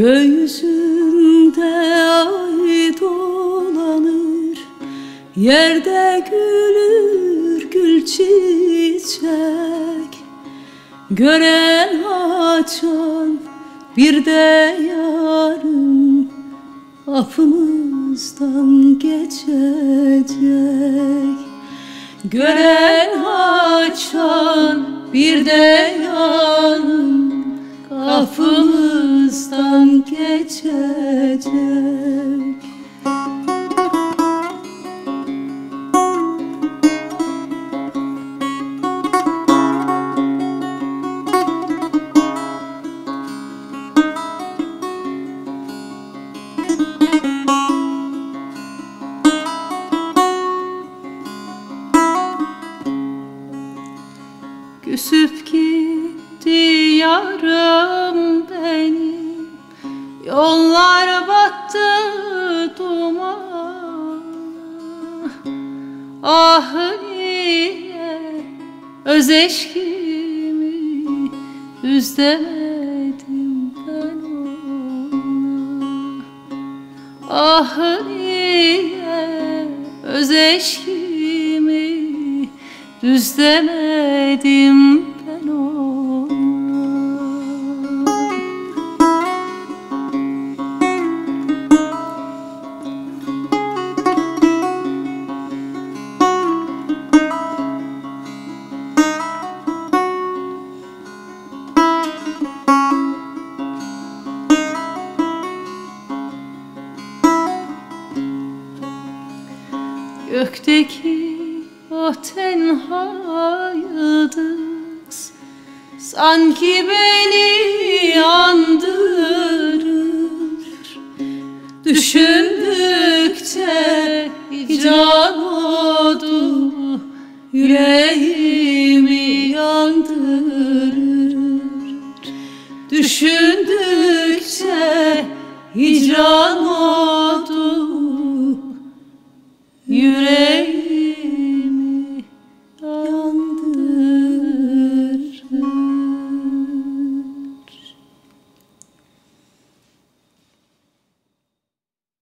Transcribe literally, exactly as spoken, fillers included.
Göğsünde ay dolanır, yerde gülür gül çiçek. Gören açan bir de yarın kapımızdan geçecek. Gören açan bir de yarın kapımızdan geçecek. Küsüp gitti yarım benim, yollar battı dumana. Ah niye öz eşkimi üz demedim ben ona. Ah niye öz eşkimi düz demedim ben ona. Gökteki o tenha yıldız sanki beni andırır. Düşündükçe hicran odu yüreğimi yandırır. Düşündükçe hicran odu